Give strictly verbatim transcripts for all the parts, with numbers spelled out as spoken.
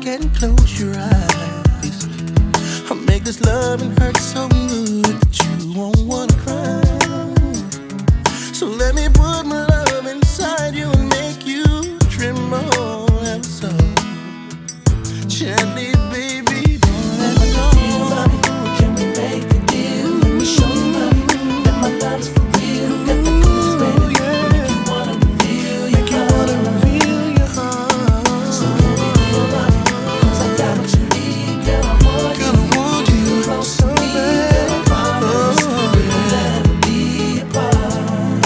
and close your eyes. I'll make this love and hurt so good that you won't wanna cry. So let me put my love inside you and make you tremble ever so gently, baby. Don't let me go. Can we make a deal? Let me show you, mommy, that my love's for real. Got the coolest, baby. Make you wanna reveal your Make you wanna reveal your heart. So can we do, mommy? 'Cause I got what you need, girl. I want you. Girl, I want you Close so to me, bad. girl. I promise Oh, we'll never be apart.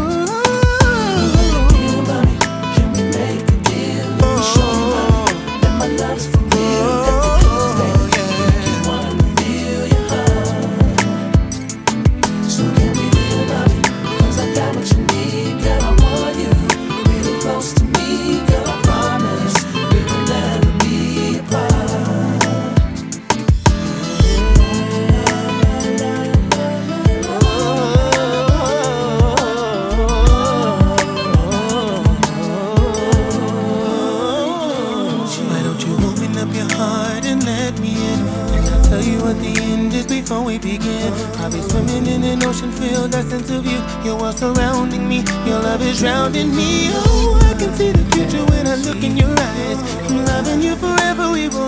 Deal, mommy. Can we make a deal? Let me show you, mommy, that my love's for real. Got the coolest, baby. Make you wanna reveal your heart. So can we do, mommy? 'Cause I got what you need, girl. I want you real close to me, girl. I promise we will never be apart. why don't you open up your heart and let me in? And I'll tell you what the end is before we begin. I'll be swimming in an ocean filled that sense of you. Your world surrounding me, your love is drowning me. Oh, I can see the future when I look in your eyes. I'm loving you forever, we will